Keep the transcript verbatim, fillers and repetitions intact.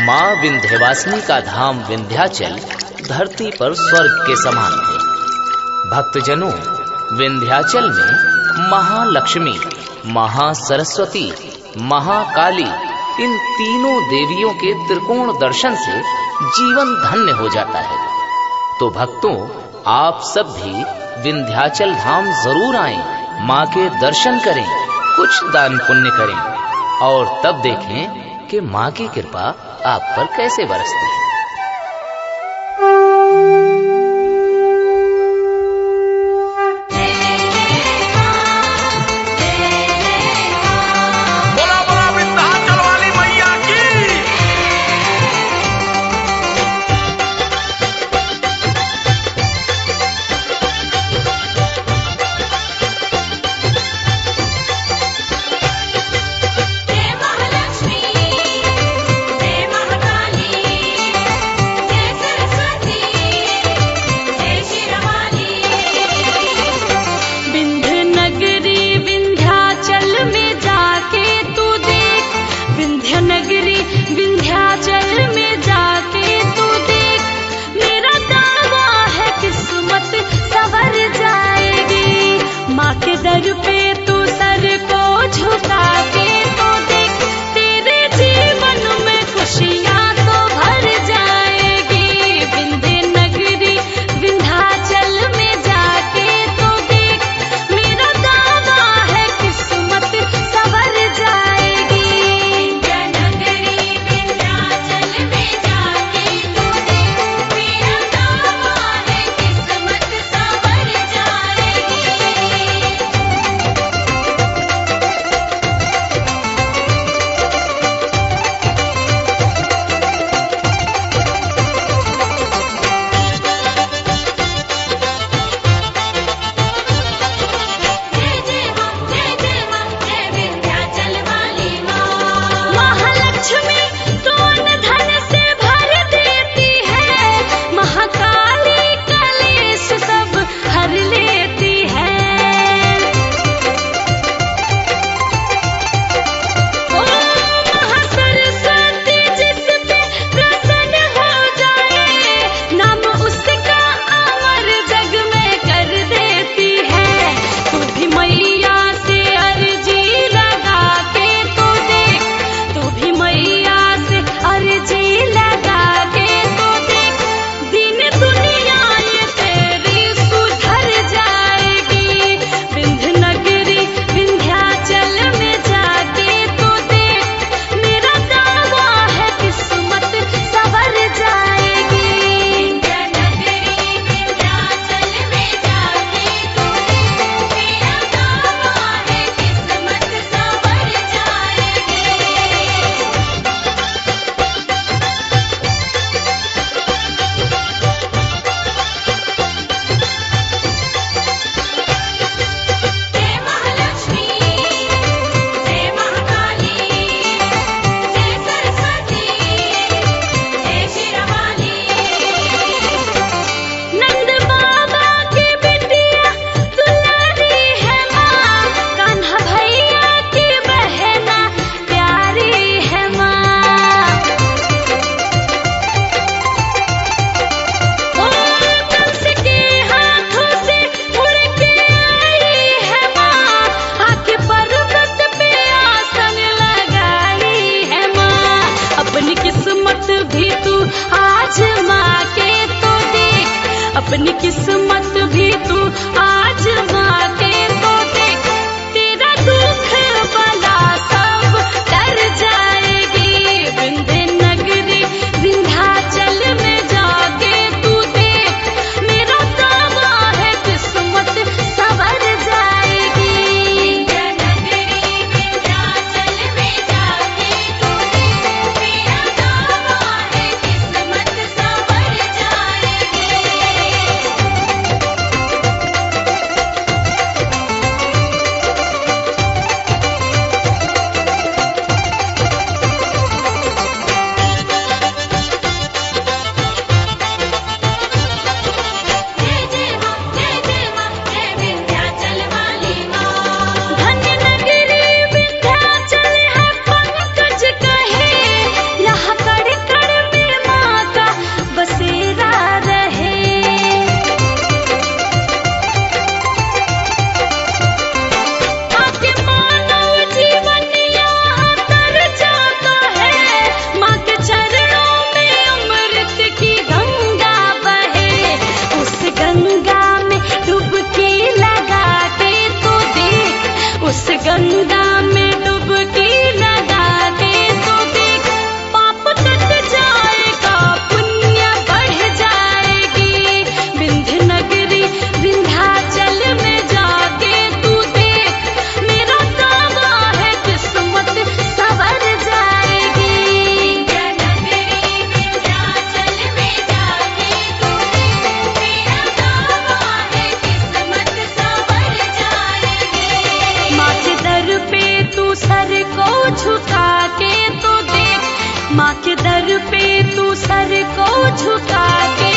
माँ विंध्यवासिनी का धाम विंध्याचल धरती पर स्वर्ग के समान है। भक्तजनों, विंध्याचल में महालक्ष्मी, महासरस्वती, महाकाली इन तीनों देवियों के त्रिकोण दर्शन से जीवन धन्य हो जाता है। तो भक्तों, आप सब भी विंध्याचल धाम जरूर आएं, माँ के दर्शन करें, कुछ दान पुण्य करें और तब देखें कि माँ की कृपा आप पर कैसे बरसती है। अपनी किस्मत भी तू आजमा के तो देख, तेरा दुख बला सब डर जाएगी। विंध्य नगरी विंध्याचल में जाके तू देख, मेरा दावा है किस्मत संवर जाएगी। विंध्य नगरी विंध्याचल में जाके तू देख, मेरा दावा है किस्मत संवर जाएगी। तू सर को झुका के